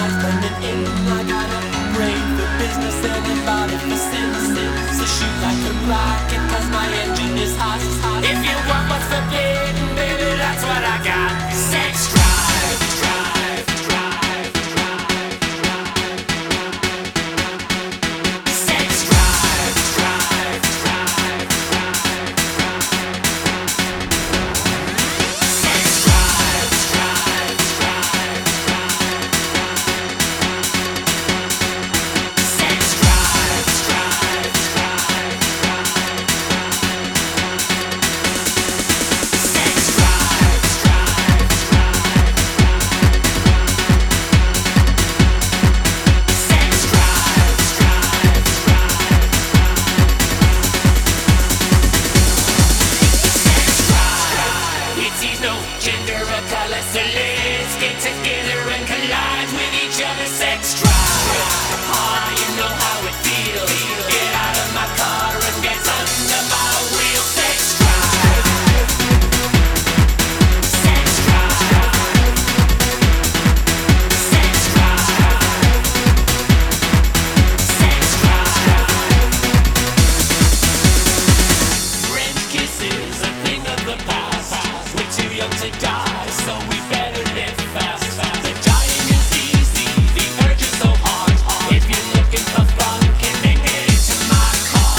night's coming in. I got a brain for business and a body for sin. So shoot like a rocket, cause my engine is hot. If you want what's forbidden, baby, that's what I got. Sex drive, drive, drive, drive, drive. Sex drive, drive, drive, drive, drive. Sex drive, drive, drive, drive. Sex drive, drive, drive, drive. Sex drive, drive, drive, drive. Sex drive, drive, drive, drive. It sees no gender or color, so let's get together and collide with each other. Sex drive. Ah, you know how it feels. Get out of my car and get under my wheel. Sex drive. Sex drive. Sex drive. Sex drive. French kisses, a thing of the past. We're too young to die, so we better live fast. The dying is easy, the urge is so hard. If you're looking for fun, can they get into my car?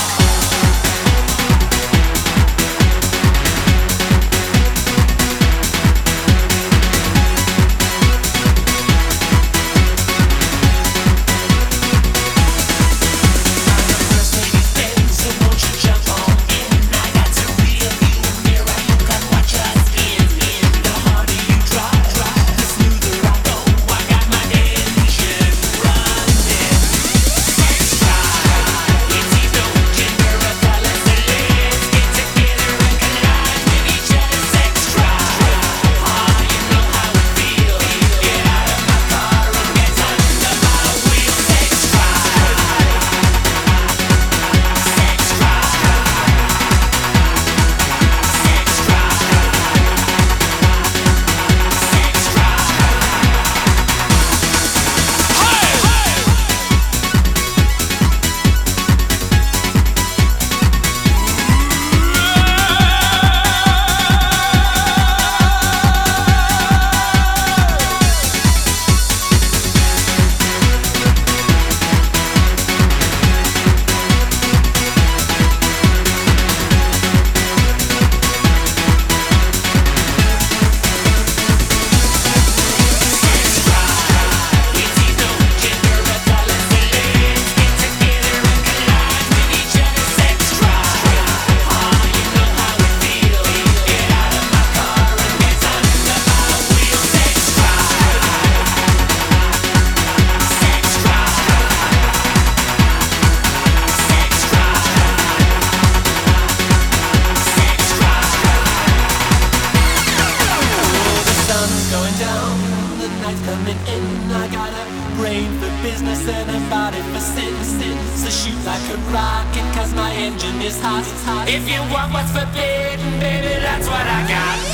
Mercedes Benz, so won't you jump on in? I got to rear view mirror, you can watch us in. The harder you drive, the smoother I go. I got my engine running. Sex drive. It sees no gender or color, so let's get together and collide with each other. Sex drive. Ah, you know how it feels. Get out of my car and get under my wheel. Sex drive. Sex drive. Sex drive. Sex drive. It sees no gender or color, so let's get together and collide with each other. Sex drive. Ah, you know how it feels. Get out of my car and get under my wheel. Sex drive. Sex drive. Sex drive. Sex drive. The sun's going down, the night's coming in. I got a brain for business and a body for sin. So shoot like a rocket, cause my engine is hot. If you want what's forbidden, baby, that's what I got.